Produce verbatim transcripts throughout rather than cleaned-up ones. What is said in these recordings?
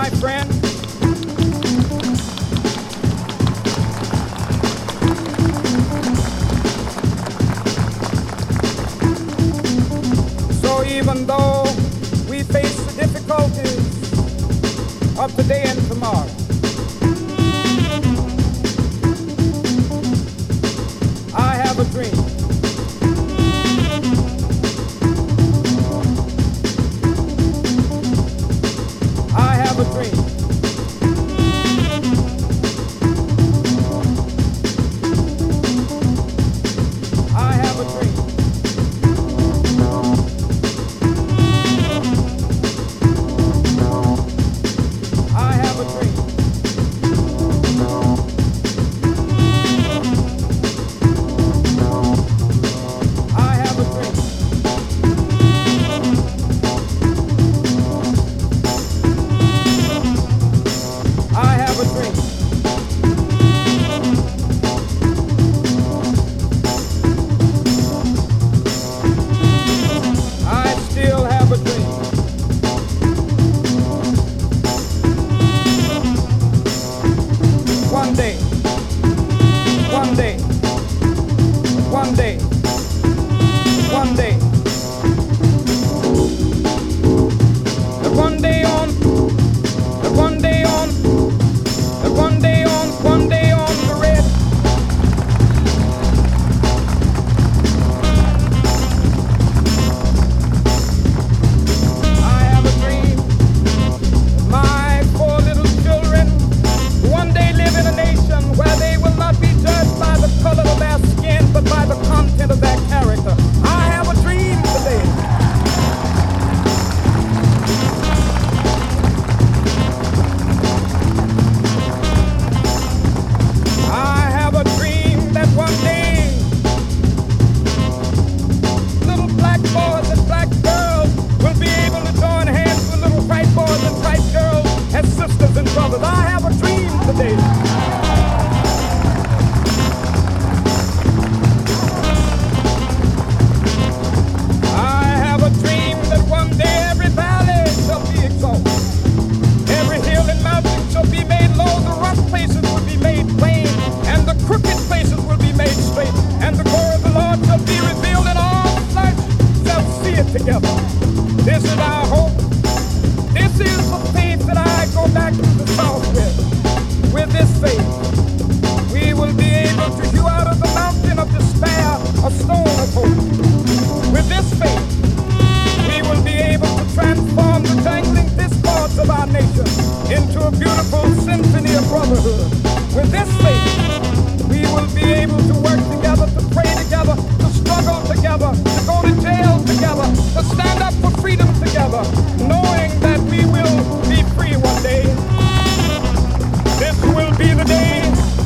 my friend. So even though we face the difficulties of today and tomorrow, I have a dream. I have a dream. I have a dream. I have a dream. I have a dream. I have a dream. I still have a dream. One day, one day, one day, one day. The one day on, the one day on, the one day on, one day on the red. I have a dream. My four little children one day live in a nation where they will not be judged by the color of their skin, but by the content of their character. I have a dream today. I have a dream that one day little black boys and black girls will be able to join hands with little white boys and white girls as sisters and brothers. I have a dream today. I have a dream that one day every valley shall be exalted. Every hill and mountain shall be made low. The rough places will be made plain, and the crooked places will be made straight. And the glory of the Lord shall be revealed, and all flesh shall see it together. This is our hope. This is the faith that I go back to the south with. With this faith, we will be able to hew out of the mountain of despair a stone of hope. With this faith, we will be able to transform the jangling discords of our nation into a beautiful symphony of brotherhood. With this faith, we will be able to work together, to pray together, to struggle together, to go to jail together, to stand up for freedom together, knowing that we will be free one day. This will be the day.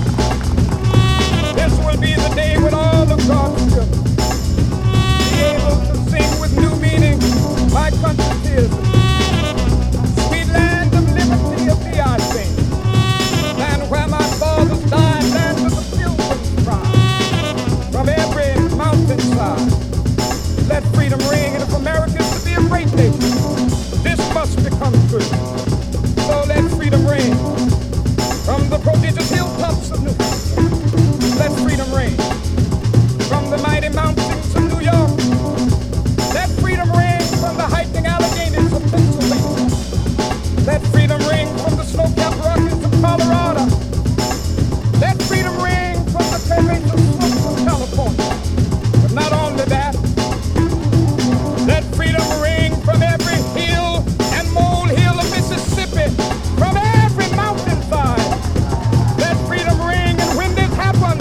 This will be the day when all of God's children be able to sing with new meaning, my country's tears. Sweet land of liberty of thee I sing. Land where my fathers died, land of the pilgrims cry. From every mountainside, let freedom ring. And if America is to be a great nation, this must become true. So let freedom ring. From the prodigious hilltops of New Hampshire, let freedom ring. From the mighty mountains of New York, let freedom ring. From the hiking Alleghenies of Pennsylvania, let freedom ring. From the snow-capped Rockies of Colorado, let freedom ring. From the pervasive slopes of California. But not only that, let freedom ring from every hill and molehill of Mississippi, from every mountainside. Let freedom ring. And when this happens,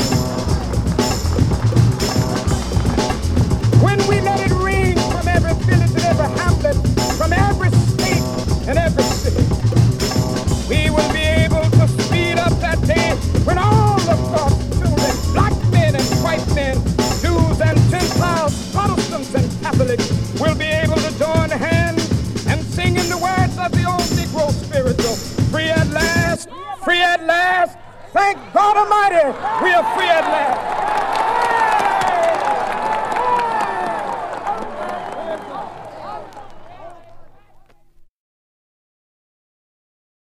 when we let it ring from every village and every hamlet, from every state and every city, we will be able to speed up that day when all of God's children, black men and white men, Jews and Gentiles, Protestants and Catholics, will be able to join hands and sing in the words of the old Negro spiritual, free at last, free at last. Thank God Almighty, we are free at last.